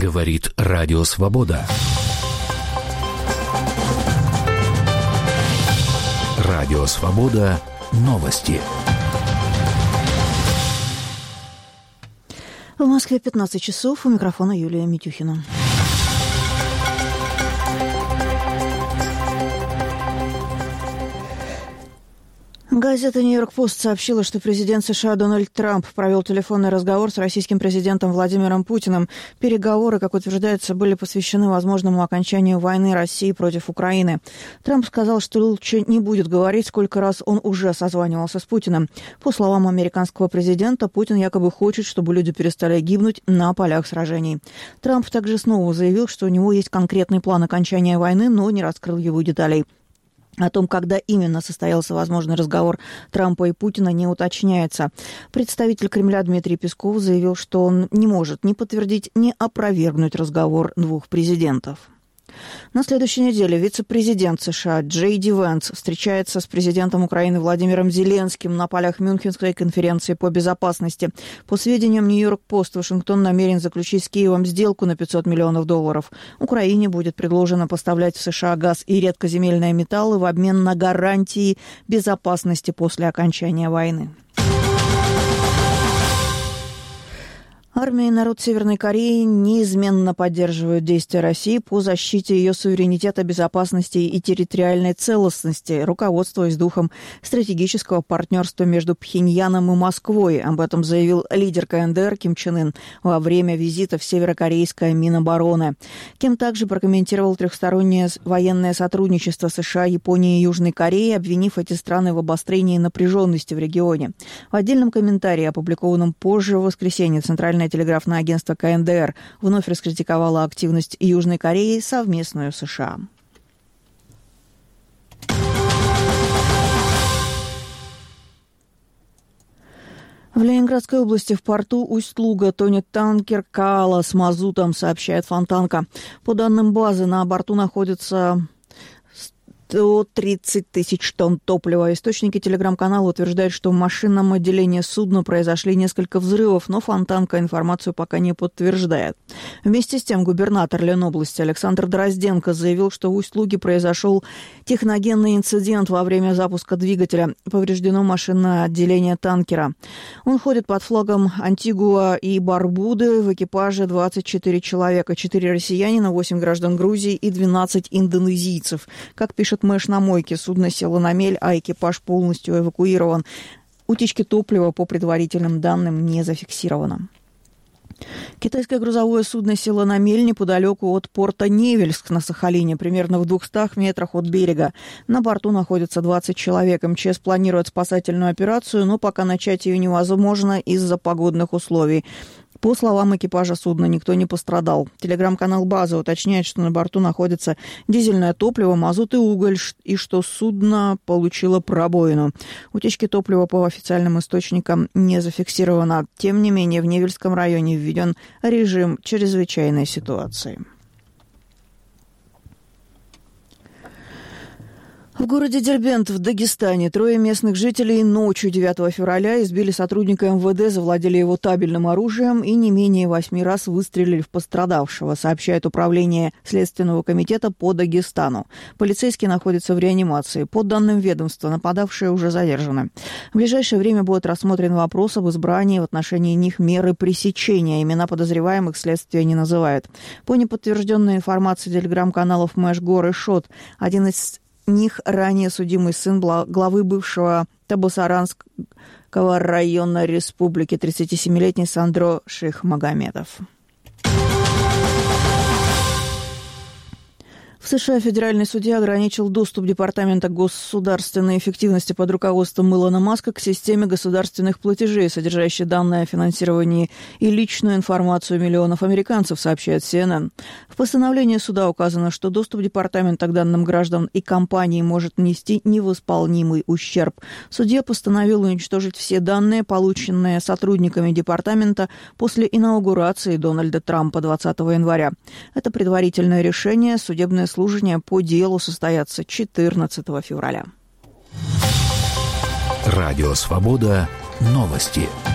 Говорит Радио Свобода. Радио Свобода. Новости. В Москве 15 часов. У микрофона Юлия Митюхина. Газета «Нью-Йорк Пост» сообщила, что президент США Дональд Трамп провел телефонный разговор с российским президентом Владимиром Путиным. Переговоры, как утверждается, были посвящены возможному окончанию войны России против Украины. Трамп сказал, что лучше не будет говорить, сколько раз он уже созванивался с Путиным. По словам американского президента, Путин якобы хочет, чтобы люди перестали гибнуть на полях сражений. Трамп также снова заявил, что у него есть конкретный план окончания войны, но не раскрыл его деталей. О том, когда именно состоялся возможный разговор Трампа и Путина, не уточняется. Представитель Кремля Дмитрий Песков заявил, что он не может ни подтвердить, ни опровергнуть разговор двух президентов. На следующей неделе вице-президент США Джей Ди Венс встречается с президентом Украины Владимиром Зеленским на полях Мюнхенской конференции по безопасности. По сведениям Нью-Йорк Пост, Вашингтон намерен заключить с Киевом сделку на $500 миллионов. Украине будет предложено поставлять в США газ и редкоземельные металлы в обмен на гарантии безопасности после окончания войны. Армия и народ Северной Кореи неизменно поддерживают действия России по защите ее суверенитета, безопасности и территориальной целостности, руководствуясь духом стратегического партнерства между Пхеньяном и Москвой. Об этом заявил лидер КНДР Ким Чен Ын во время визита в северокорейское Минобороны. Ким также прокомментировал трехстороннее военное сотрудничество США, Японии и Южной Кореи, обвинив эти страны в обострении напряженности в регионе. В отдельном комментарии, опубликованном позже в воскресенье, Центральное телеграфное агентство КНДР вновь раскритиковало активность Южной Кореи, совместную с США. В Ленинградской области в порту Усть-Луга тонет танкер «Каала» с мазутом, сообщает Фонтанка. По данным базы, на борту находится 130 тысяч тонн топлива. Источники телеграм-канала утверждают, что в машинном отделении судна произошли несколько взрывов, но Фонтанка информацию пока не подтверждает. Вместе с тем губернатор Ленобласти Александр Дрозденко заявил, что в Усть-Луге произошел техногенный инцидент во время запуска двигателя. Повреждено машинное отделение танкера. Он ходит под флагом Антигуа и Барбуды. В экипаже 24 человека, 4 россиянина, 8 граждан Грузии и 12 индонезийцев. Как пишет Мэш на мойке, судно село на мель, а экипаж полностью эвакуирован. Утечки топлива, по предварительным данным, не зафиксировано. Китайское грузовое судно село на мель неподалеку от порта Невельск на Сахалине, примерно в 200 метрах от берега. На борту находится 20 человек. МЧС планирует спасательную операцию, но пока начать ее невозможно из-за погодных условий. По словам экипажа судна, никто не пострадал. Телеграм-канал «База» уточняет, что на борту находится дизельное топливо, мазут и уголь, и что судно получило пробоину. Утечки топлива по официальным источникам не зафиксировано. Тем не менее, в Невельском районе введен режим чрезвычайной ситуации. В городе Дербент в Дагестане 3 местных жителей ночью 9 февраля избили сотрудника МВД, завладели его табельным оружием и не менее 8 раз выстрелили в пострадавшего, сообщает Управление Следственного комитета по Дагестану. Полицейские находятся в реанимации. По данным ведомства, нападавшие уже задержаны. В ближайшее время будет рассмотрен вопрос об избрании в отношении них меры пресечения. Имена подозреваемых следствие не называет. По неподтвержденной информации телеграм-каналов Мэшгор и Шот, один из них ранее судимый сын главы бывшего Табасаранского района республики, 37-летний Сандро Шихмагомедов. В США федеральный судья ограничил доступ Департамента государственной эффективности под руководством Илона Маска к системе государственных платежей, содержащей данные о финансировании и личную информацию миллионов американцев, сообщает CNN. В постановлении суда указано, что доступ Департамента к данным граждан и компаний может нанести невосполнимый ущерб. Судья постановил уничтожить все данные, полученные сотрудниками Департамента после инаугурации Дональда Трампа 20 января. Это предварительное решение. Судебное слушания по делу состоятся 14 февраля. Радио «Свобода». Новости.